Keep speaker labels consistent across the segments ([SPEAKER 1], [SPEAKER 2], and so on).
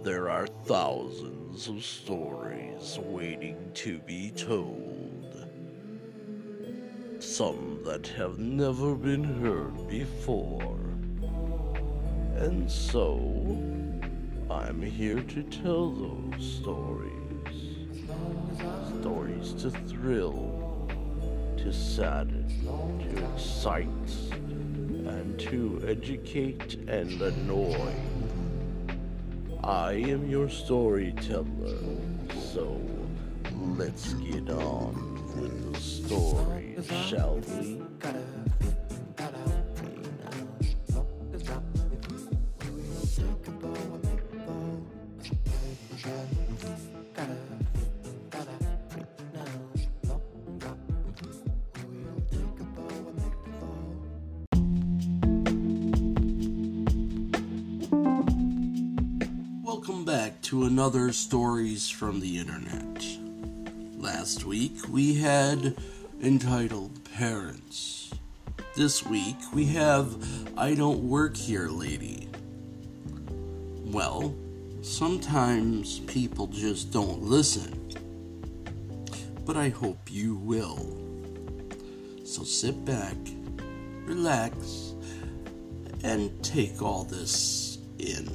[SPEAKER 1] There are thousands of stories waiting to be told. Some that have never been heard before. And so, I'm here to tell those stories. Stories to thrill, to sadden, to excite, and to educate and annoy. I am your storyteller, so let's get on with the story, shall we? Welcome back to another Stories from the Internet. Last week we had entitled Parents. This week we have I Don't Work Here Lady. Well, sometimes people just don't listen. But I hope you will. So sit back, relax, and take all this in.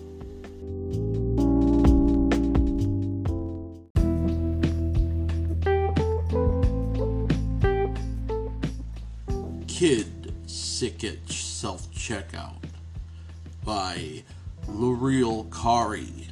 [SPEAKER 1] Kid Sickich Self-Checkout by L'Oreal Kari.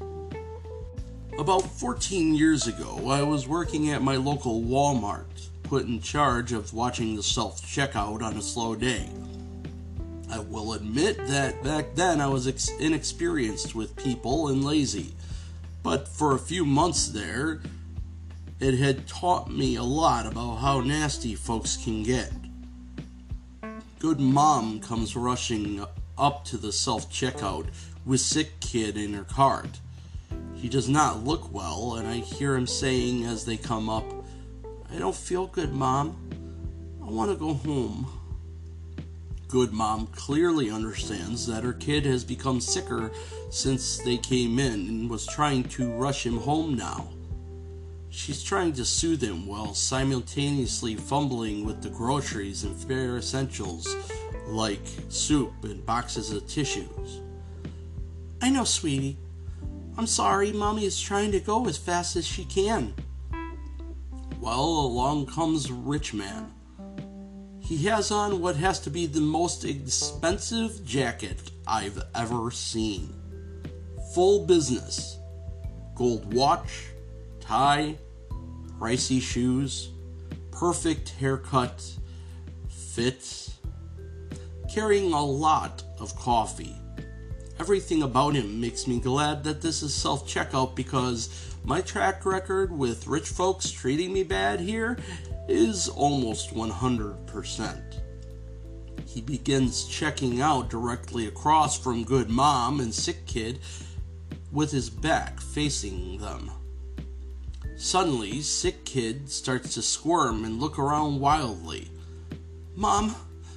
[SPEAKER 1] About 14 years ago, I was working at my local Walmart, put in charge of watching the self-checkout on a slow day. I will admit that back then I was inexperienced with people and lazy, but for a few months there, it had taught me a lot about how nasty folks can get. Good mom comes rushing up to the self-checkout with sick kid in her cart. He does not look well, and I hear him saying as they come up, "I don't feel good, Mom. I want to go home." Good mom clearly understands that her kid has become sicker since they came in and was trying to rush him home now. She's trying to soothe him while simultaneously fumbling with the groceries and bare essentials like soup and boxes of tissues. "I know, sweetie. I'm sorry, Mommy is trying to go as fast as she can." Well, along comes Rich Man. He has on what has to be the most expensive jacket I've ever seen. Full business. Gold watch, tie, pricey shoes, perfect haircut, fit, carrying a lot of coffee. Everything about him makes me glad that this is self-checkout because my track record with rich folks treating me bad here is almost 100%. He begins checking out directly across from Good Mom and Sick Kid with his back facing them. Suddenly, Sick Kid starts to squirm and look around wildly. Mom,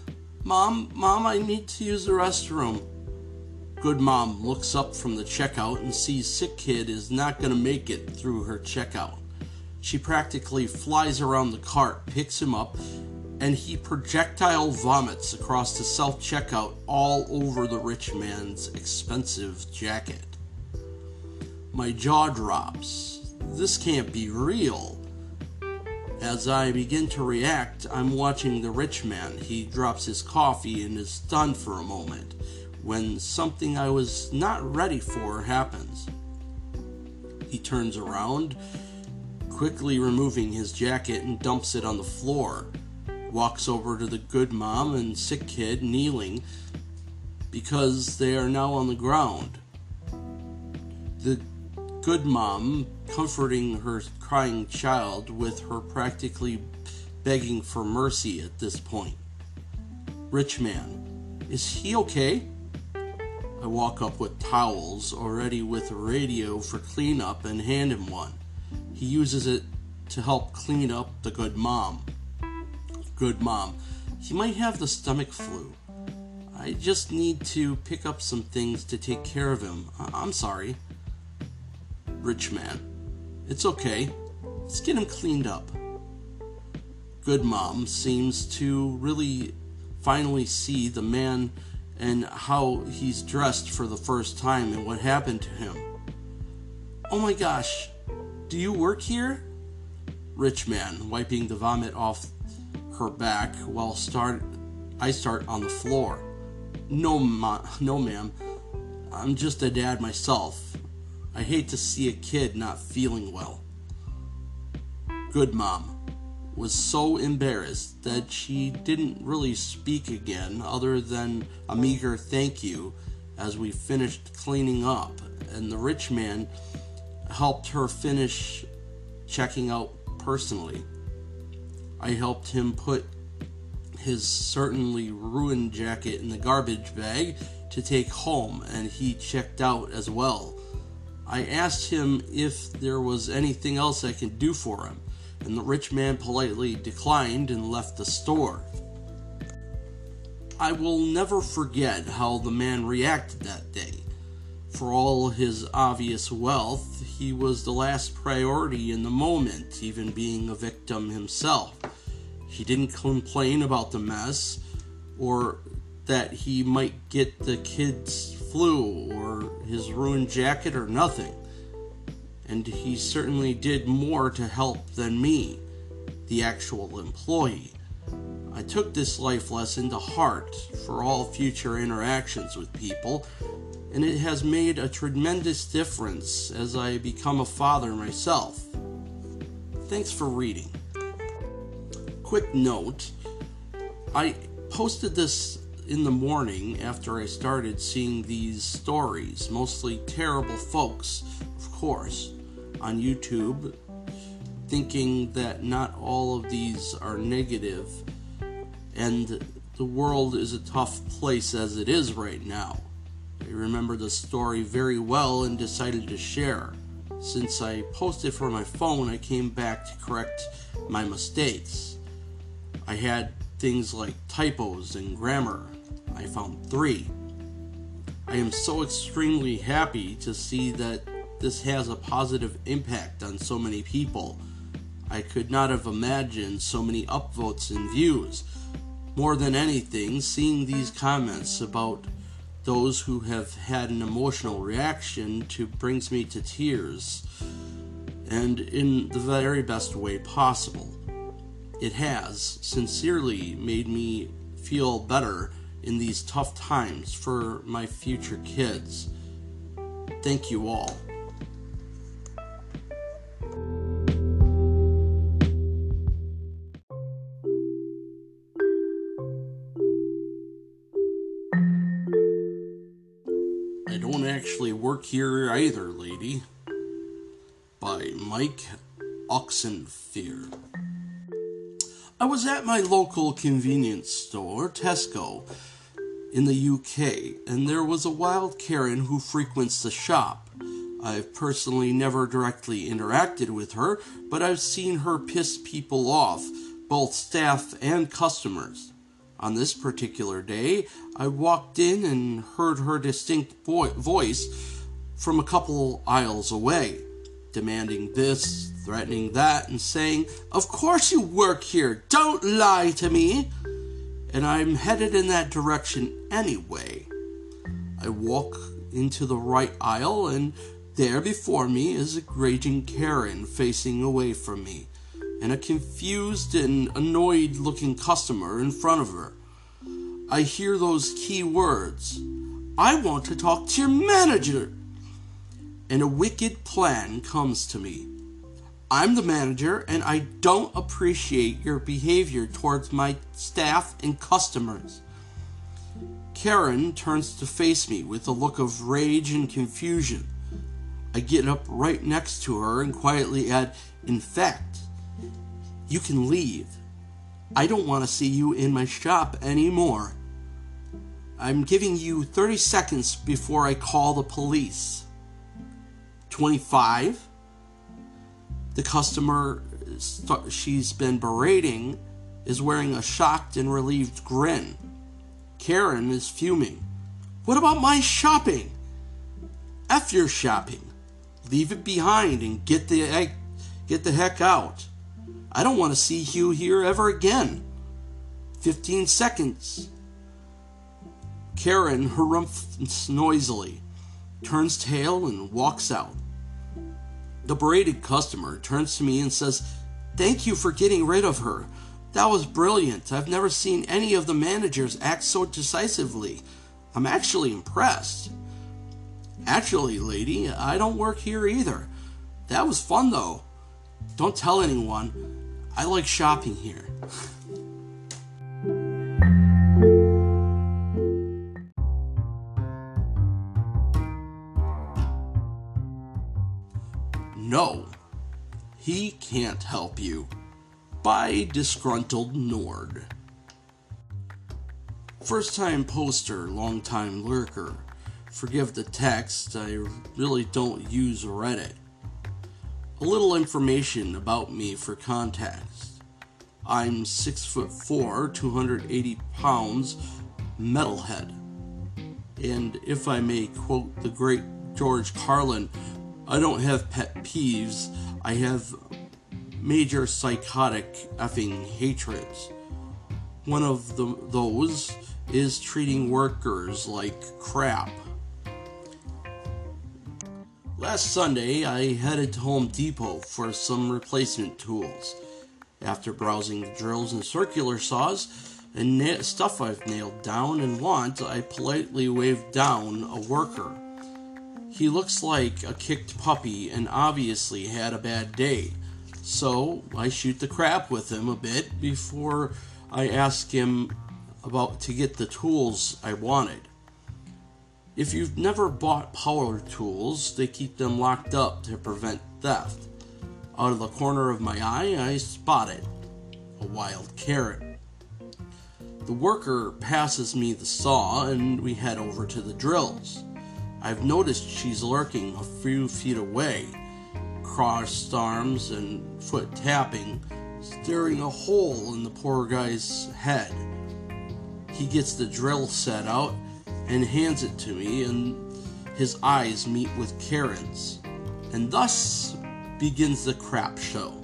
[SPEAKER 1] I need to use the restroom." Good Mom looks up from the checkout and sees Sick Kid is not going to make it through her checkout. She practically flies around the cart, picks him up, and he projectile vomits across the self-checkout all over the rich man's expensive jacket. My jaw drops. This can't be real. As I begin to react, I'm watching the rich man. He drops his coffee and is stunned for a moment when something I was not ready for happens. He turns around, quickly removing his jacket and dumps it on the floor, walks over to the Good Mom and Sick Kid kneeling because they are now on the ground. The Good Mom comforting her crying child with her practically begging for mercy at this point. Rich Man, is he okay? I walk up with towels, already with a radio for cleanup, and hand him one. He uses it to help clean up the Good Mom. Good Mom, he might have the stomach flu. I just need to pick up some things to take care of him. I'm sorry. Rich man. It's okay. Let's get him cleaned up. Good mom seems to really finally see the man and how he's dressed for the first time and what happened to him. Oh my gosh, do you work here? Rich man, wiping the vomit off her back while I start on the floor. No, ma'am. I'm just a dad myself. I hate to see a kid not feeling well. Good mom was so embarrassed that she didn't really speak again other than a meager thank you as we finished cleaning up, and the rich man helped her finish checking out personally. I helped him put his certainly ruined jacket in the garbage bag to take home, and he checked out as well. I asked him if there was anything else I could do for him, and the rich man politely declined and left the store. I will never forget how the man reacted that day. For all his obvious wealth, he was the last priority in the moment, even being a victim himself. He didn't complain about the mess, or that he might get the kid's flu, or his ruined jacket, or nothing. And he certainly did more to help than me, the actual employee. I took this life lesson to heart for all future interactions with people, and it has made a tremendous difference as I become a father myself. Thanks for reading. Quick note, I posted this in the morning after I started seeing these stories, mostly terrible folks, of course, on YouTube, thinking that not all of these are negative, and the world is a tough place as it is right now. I remember the story very well and decided to share. Since I posted from my phone, I came back to correct my mistakes. I had things like typos and grammar. I found 3. I am so extremely happy to see that this has a positive impact on so many people. I could not have imagined so many upvotes and views. More than anything, seeing these comments about those who have had an emotional reaction brings me to tears, and in the very best way possible. It has sincerely made me feel better in these tough times for my future kids. Thank you all. I don't actually work here either, lady. By Mike Oxenfear. I was at my local convenience store, Tesco, in the UK, and there was a wild Karen who frequents the shop. I've personally never directly interacted with her, but I've seen her piss people off, both staff and customers. On this particular day, I walked in and heard her distinct voice from a couple aisles away, demanding this, threatening that, and saying, "Of course you work here, don't lie to me!" And I'm headed in that direction anyway. I walk into the right aisle, and there before me is a raging Karen facing away from me, and a confused and annoyed-looking customer in front of her. I hear those key words, "I want to talk to your manager!" And a wicked plan comes to me. I'm the manager, and I don't appreciate your behavior towards my staff and customers. Karen turns to face me with a look of rage and confusion. I get up right next to her and quietly add, "In fact, you can leave. I don't want to see you in my shop anymore. I'm giving you 30 seconds before I call the police." 25? The customer she's been berating is wearing a shocked and relieved grin. Karen is fuming. "What about my shopping?" "F your shopping. Leave it behind and get the heck out. I don't want to see you here ever again. 15 seconds. Karen harumphs noisily, turns tail, and walks out. The berated customer turns to me and says, "Thank you for getting rid of her. That was brilliant. I've never seen any of the managers act so decisively. I'm actually impressed." "Actually, lady, I don't work here either. That was fun, though. Don't tell anyone. I like shopping here." No, He Can't Help You by Disgruntled Nord. First time poster, long time lurker. Forgive the text, I really don't use Reddit. A little information about me for context. I'm 6'4", 280 pounds, metalhead. And if I may quote the great George Carlin, I don't have pet peeves, I have major psychotic effing hatreds. One of those is treating workers like crap. Last Sunday, I headed to Home Depot for some replacement tools. After browsing the drills and circular saws and stuff I've nailed down and want, I politely waved down a worker. He looks like a kicked puppy and obviously had a bad day, so I shoot the crap with him a bit before I ask him to get the tools I wanted. If you've never bought power tools, they keep them locked up to prevent theft. Out of the corner of my eye, I spotted a wild carrot. The worker passes me the saw and we head over to the drills. I've noticed she's lurking a few feet away, crossed arms and foot tapping, staring a hole in the poor guy's head. He gets the drill set out and hands it to me, and his eyes meet with Karen's, and thus begins the crap show.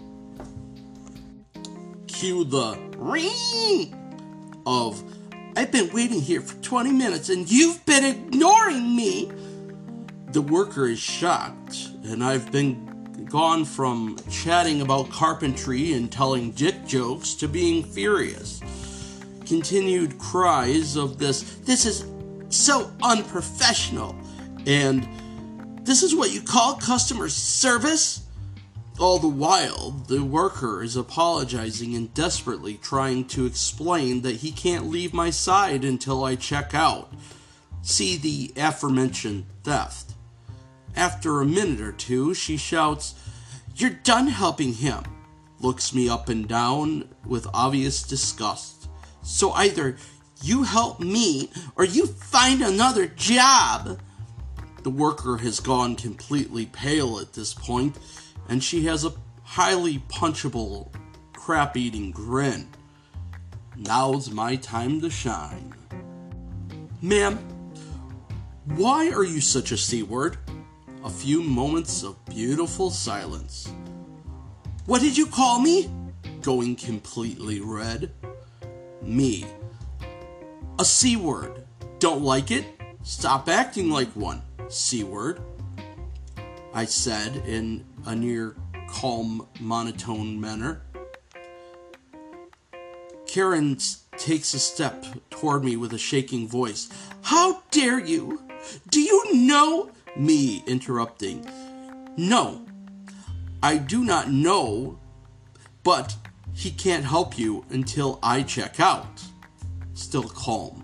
[SPEAKER 1] Cue the ring of, "I've been waiting here for 20 minutes and you've been ignoring me." The worker is shocked, and I've been gone from chatting about carpentry and telling dick jokes to being furious. Continued cries of "This is so unprofessional," and "This is what you call customer service?" All the while, the worker is apologizing and desperately trying to explain that he can't leave my side until I check out. See the aforementioned theft. After a minute or two, she shouts, "You're done helping him," looks me up and down with obvious disgust. "So either you help me or you find another job." The worker has gone completely pale at this point, and she has a highly punchable, crap-eating grin. Now's my time to shine. "Ma'am, why are you such a C-word?" A few moments of beautiful silence. "What did you call me?" Going completely red. Me. "A C-word. Don't like it? Stop acting like one, C-word," I said in a near calm, monotone manner. Karen takes a step toward me with a shaking voice. "How dare you? Do you know?" Me interrupting. "No, I do not know, but he can't help you until I check out." Still calm.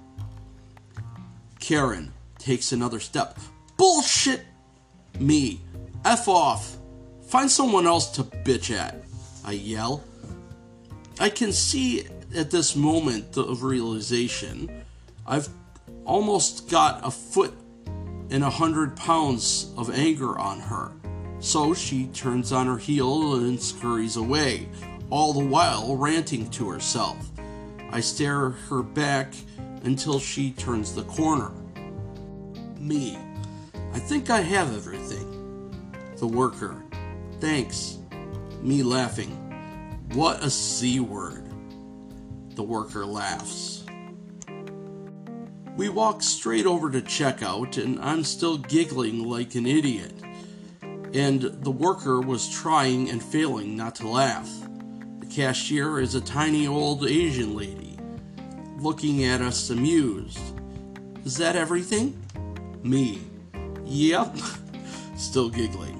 [SPEAKER 1] Karen takes another step. "Bullshit!" Me. "F off. Find someone else to bitch at," I yell. I can see at this moment of realization I've almost got a foot and 100 pounds of anger on her. So she turns on her heel and scurries away, all the while ranting to herself. I stare her back until she turns the corner. Me. "I think I have everything. The worker. Thanks. Me laughing. What a C word. The worker laughs. We walk straight over to checkout, and I'm still giggling like an idiot. And the worker was trying and failing not to laugh. The cashier is a tiny old Asian lady, looking at us amused. Is that everything? Me. Yep. Still giggling.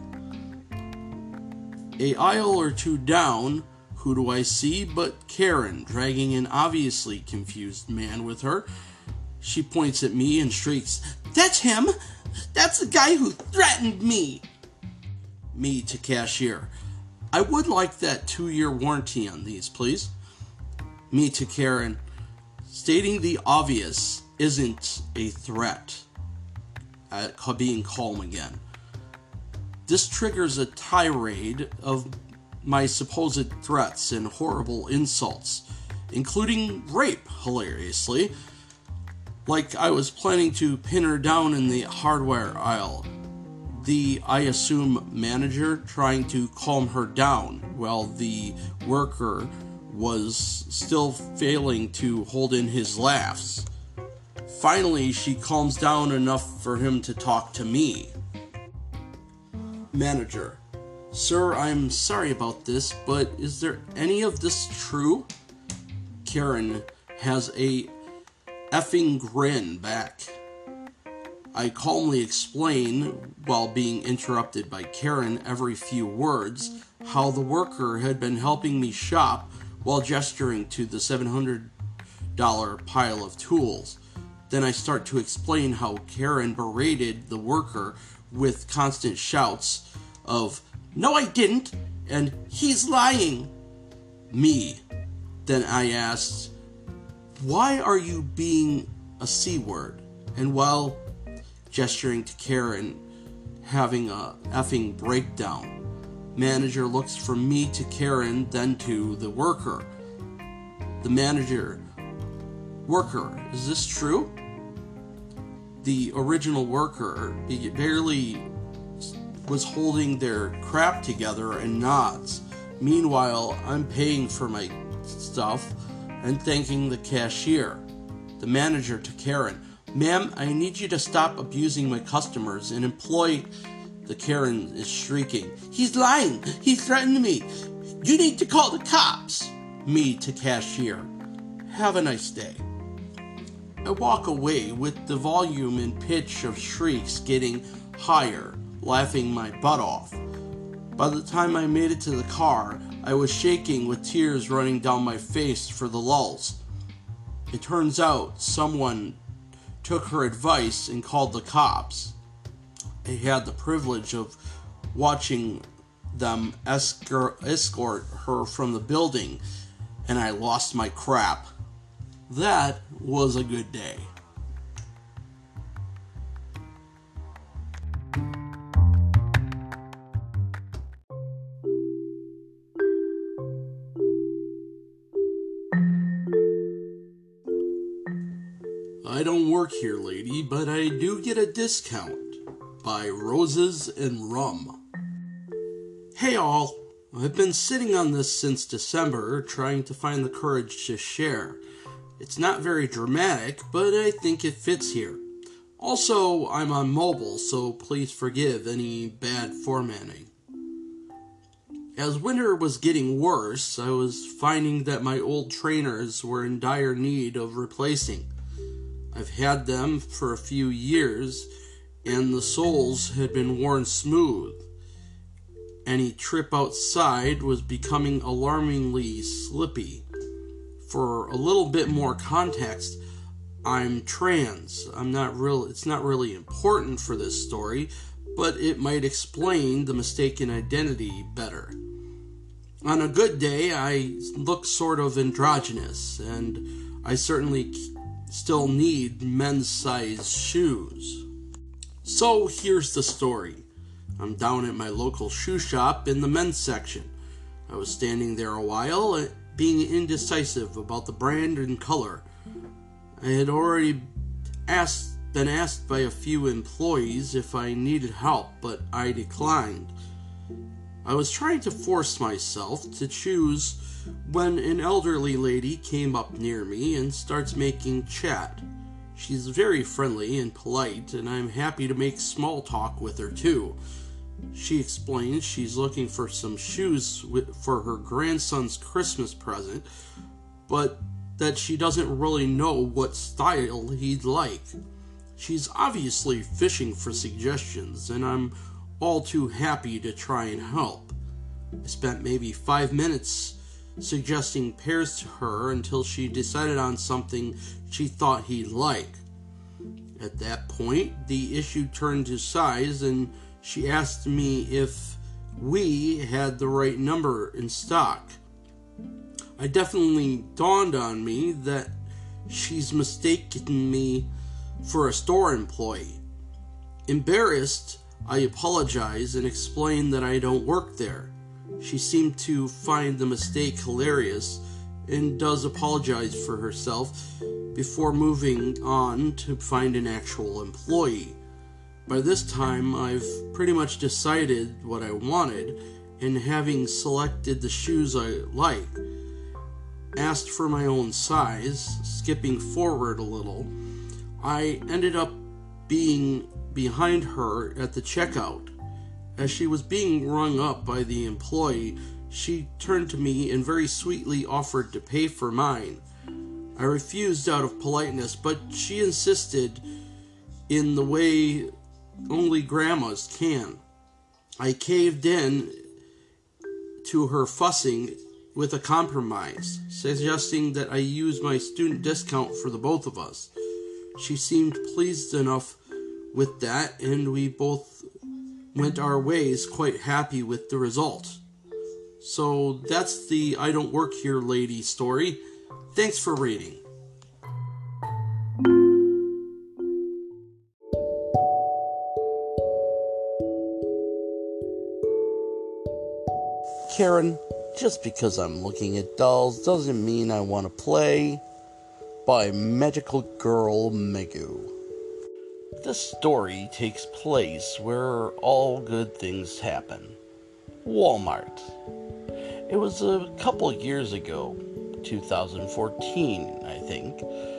[SPEAKER 1] A aisle or two down, who do I see but Karen dragging an obviously confused man with her. She points at me and shrieks, "That's him! That's the guy who threatened me!" Me to cashier. I would like that 2-year warranty on these, please. Me to Karen. Stating the obvious isn't a threat. Being calm again. This triggers a tirade of my supposed threats and horrible insults, including rape, hilariously. Like I was planning to pin her down in the hardware aisle. The, I assume, manager trying to calm her down while the worker was still failing to hold in his laughs. Finally, she calms down enough for him to talk to me. Manager. Sir, I'm sorry about this, but is there any of this true? Karen has a effing grin back. I calmly explain, while being interrupted by Karen every few words, how the worker had been helping me shop while gesturing to the $700 pile of tools. Then I start to explain how Karen berated the worker with constant shouts of, "No, I didn't," and "He's lying." Me. Then I asked, "Why are you being a C word?" And while gesturing to Karen, having a effing breakdown, manager looks from me to Karen, then to the worker. The manager. Worker, is this true? The original worker barely was holding their crap together and nods. Meanwhile, I'm paying for my stuff and thanking the cashier. The manager to Karen. "Ma'am, I need you to stop abusing my customers and employ..." The Karen is shrieking, "He's lying! He threatened me! You need to call the cops!" Me to cashier. Have a nice day. I walk away with the volume and pitch of shrieks getting higher, laughing my butt off. By the time I made it to the car, I was shaking with tears running down my face for the lulls. It turns out someone took her advice and called the cops. I had the privilege of watching them escort her from the building, and I lost my crap. That was a good day. I don't work here, lady, but I do get a discount. By Roses and Rum. Hey all, I've been sitting on this since December, trying to find the courage to share. It's not very dramatic, but I think it fits here. Also, I'm on mobile, so please forgive any bad formatting. As winter was getting worse, I was finding that my old trainers were in dire need of replacing. I've had them for a few years, and the soles had been worn smooth. Any trip outside was becoming alarmingly slippy. For a little bit more context, I'm trans. It's not really important for this story, but it might explain the mistaken identity better. On a good day, I look sort of androgynous, and I certainly still need men's size shoes. So here's the story. I'm down at my local shoe shop in the men's section. I was standing there a while, being indecisive about the brand and color. I had already been asked by a few employees if I needed help, but I declined. I was trying to force myself to choose when an elderly lady came up near me and starts making chat. She's very friendly and polite, and I'm happy to make small talk with her too. She explains she's looking for some shoes for her grandson's Christmas present, but that she doesn't really know what style he'd like. She's obviously fishing for suggestions, and I'm all too happy to try and help. I spent maybe 5 minutes suggesting pairs to her until she decided on something she thought he'd like. At that point, the issue turned to size, and she asked me if we had the right number in stock. It definitely dawned on me that she's mistaken me for a store employee. Embarrassed, I apologize and explain that I don't work there. She seemed to find the mistake hilarious and does apologize for herself before moving on to find an actual employee. By this time, I've pretty much decided what I wanted, and having selected the shoes I like, asked for my own size. Skipping forward a little, I ended up being behind her at the checkout. As she was being rung up by the employee, she turned to me and very sweetly offered to pay for mine. I refused out of politeness, but she insisted in the way only grandmas can. I caved in to her fussing with a compromise, suggesting that I use my student discount for the both of us. She seemed pleased enough with that, and we both went our ways quite happy with the result. So that's the I don't work here lady story. Thanks for reading. Karen, just because I'm looking at dolls doesn't mean I want to play. By Magical Girl Megu. This story takes place where all good things happen. Walmart. It was a couple years ago, 2014, I think.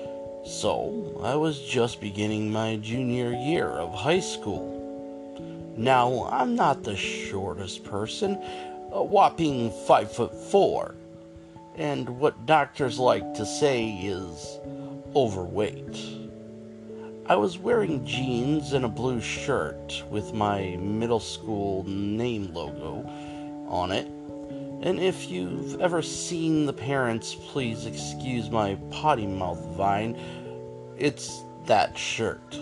[SPEAKER 1] So, I was just beginning my junior year of high school. Now, I'm not the shortest person, a whopping 5'4", and what doctors like to say is overweight. I was wearing jeans and a blue shirt with my middle school name logo on it, and if you've ever seen the parents, please excuse my potty mouth vine, it's that shirt.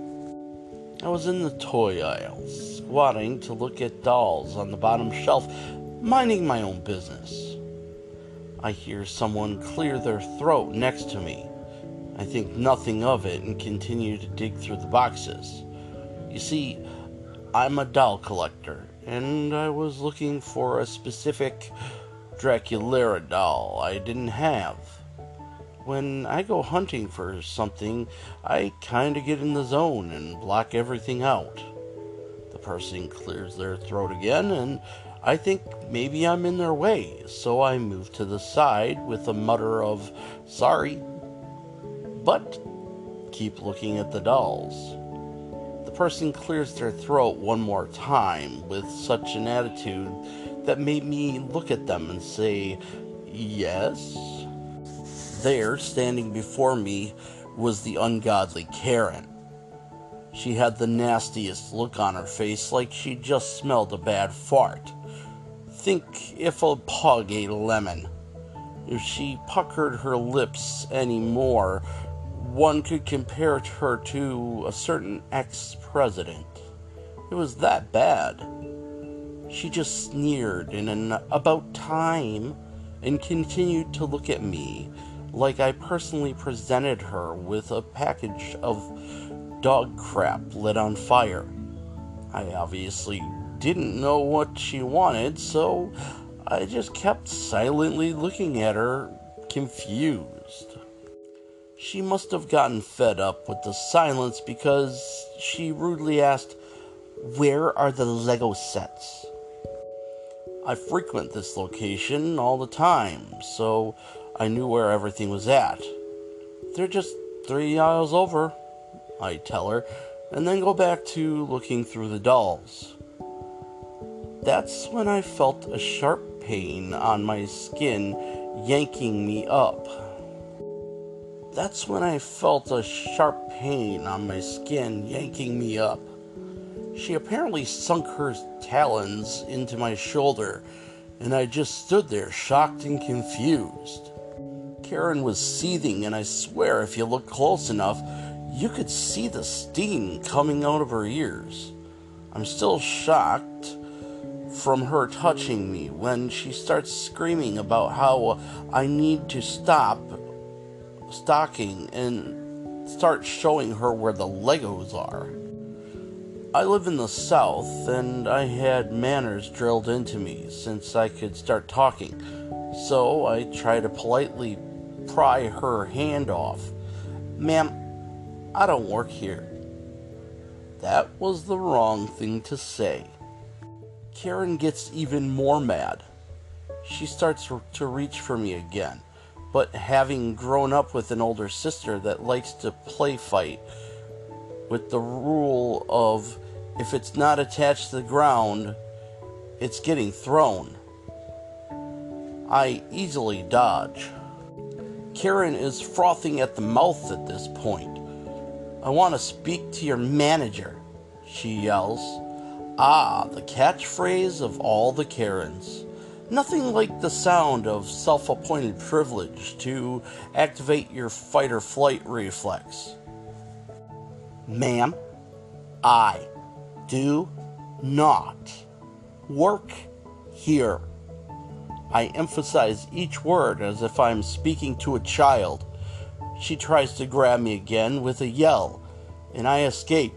[SPEAKER 1] I was in the toy aisle, squatting to look at dolls on the bottom shelf, minding my own business. I hear someone clear their throat next to me. I think nothing of it and continue to dig through the boxes. You see, I'm a doll collector, and I was looking for a specific Draculaura doll I didn't have. When I go hunting for something, I kinda get in the zone and block everything out. The person clears their throat again, and I think maybe I'm in their way, so I move to the side with a mutter of, "Sorry," but keep looking at the dolls. The person clears their throat one more time with such an attitude that made me look at them and say, "Yes?" There, standing before me, was the ungodly Karen. She had the nastiest look on her face, like she just smelled a bad fart. Think if a pug ate a lemon. If she puckered her lips any more, one could compare her to a certain ex-president. It was that bad. She just sneered in an "about time" and continued to look at me like I personally presented her with a package of dog crap lit on fire. I obviously didn't know what she wanted, so I just kept silently looking at her, confused. She must have gotten fed up with the silence because she rudely asked, "Where are the Lego sets?" I frequent this location all the time, so I knew where everything was at. They're just 3 aisles over, I tell her, and then go back to looking through the dolls. That's when I felt a sharp pain on my skin yanking me up. She apparently sunk her talons into my shoulder, and I just stood there shocked and confused. Karen was seething, and I swear if you look close enough, you could see the steam coming out of her ears. I'm still shocked from her touching me when she starts screaming about how I need to stop stalking and start showing her where the Legos are. I live in the South, and I had manners drilled into me since I could start talking, so I try to politely pry her hand off. "Ma'am, I don't work here." That was the wrong thing to say. Karen gets even more mad. She starts to reach for me again, but having grown up with an older sister that likes to play fight with the rule of if it's not attached to the ground, it's getting thrown, I easily dodge. Karen is frothing at the mouth at this point. "I want to speak to your manager," she yells. Ah, the catchphrase of all the Karens. Nothing like the sound of self-appointed privilege to activate your fight-or-flight reflex. "Ma'am, I do not work here." I emphasize each word as if I'm speaking to a child. She tries to grab me again with a yell, and I escape.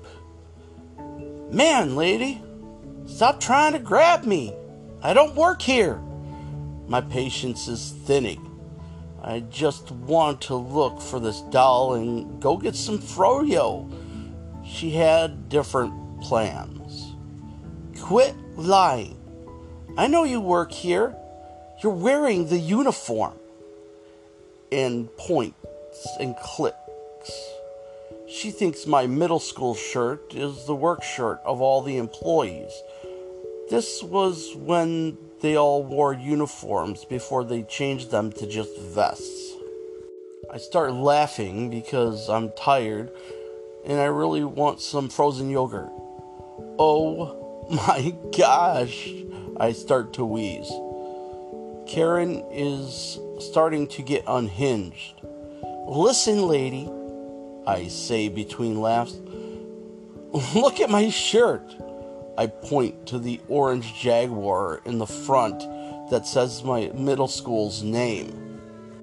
[SPEAKER 1] "Man, lady, stop trying to grab me. I don't work here." My patience is thinning. I just want to look for this doll and go get some froyo. She had different plans. "Quit lying. I know you work here. You're wearing the uniform." And points and clicks. She thinks my middle school shirt is the work shirt of all the employees. This was when they all wore uniforms before they changed them to just vests. I start laughing because I'm tired and I really want some frozen yogurt. "Oh my gosh," I start to wheeze. Karen is starting to get unhinged. "Listen, lady," I say between laughs. "Look at my shirt." I point to the orange Jaguar in the front that says my middle school's name.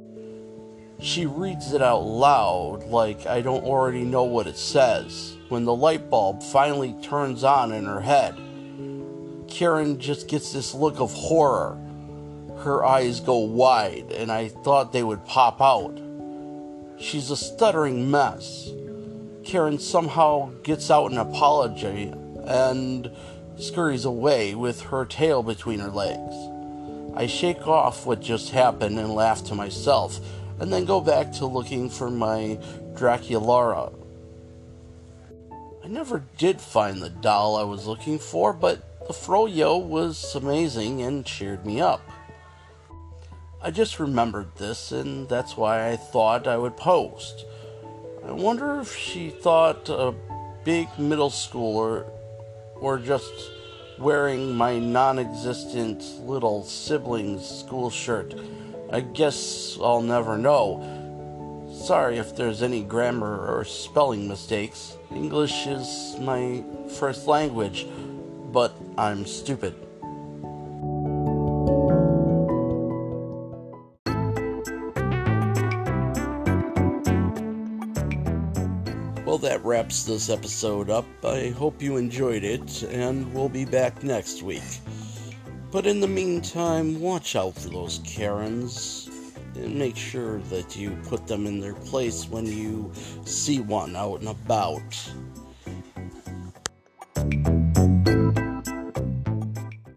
[SPEAKER 1] She reads it out loud like I don't already know what it says when the light bulb finally turns on in her head. Karen just gets this look of horror. Her eyes go wide, and I thought they would pop out. She's a stuttering mess. Karen somehow gets out an apology and scurries away with her tail between her legs. I shake off what just happened and laugh to myself, and then go back to looking for my Draculaura. I never did find the doll I was looking for, but the froyo was amazing and cheered me up. I just remembered this, and that's why I thought I would post. I wonder if she thought a big middle schooler or just wearing my non-existent little sibling's school shirt. I guess I'll never know. Sorry if there's any grammar or spelling mistakes. English is my first language, but I'm stupid. Well, that wraps this episode up. I hope you enjoyed it, and we'll be back next week. But in the meantime, watch out for those Karens, and make sure that you put them in their place when you see one out and about.